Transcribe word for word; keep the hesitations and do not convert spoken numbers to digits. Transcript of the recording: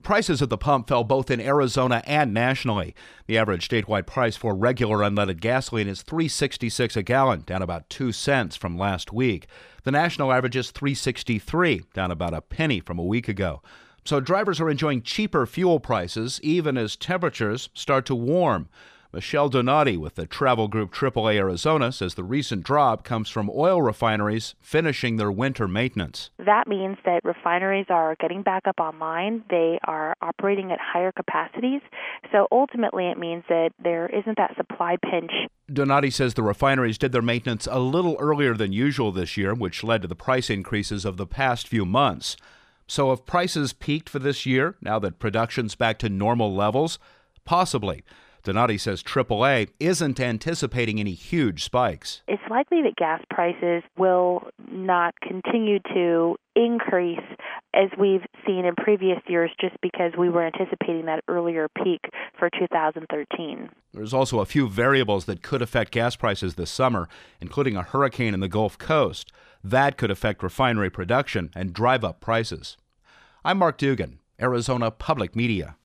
Prices at the pump fell both in Arizona and nationally. The average statewide price for regular unleaded gasoline is three dollars and sixty-six cents a gallon, down about two cents from last week. The national average is three dollars and sixty-three cents, down about a penny from a week ago. So drivers are enjoying cheaper fuel prices even as temperatures start to warm. Michelle Donati with the travel group triple A Arizona says the recent drop comes from oil refineries finishing their winter maintenance. That means that refineries are getting back up online. They are operating at higher capacities. So ultimately it means that there isn't that supply pinch. Donati says the refineries did their maintenance a little earlier than usual this year, which led to the price increases of the past few months. So have prices peaked for this year now that production's back to normal levels? Possibly. Donati says triple A isn't anticipating any huge spikes. It's likely that gas prices will not continue to increase as we've seen in previous years just because we were anticipating that earlier peak for two thousand thirteen. There's also a few variables that could affect gas prices this summer, including a hurricane in the Gulf Coast. That could affect refinery production and drive up prices. I'm Mark Dugan, Arizona Public Media.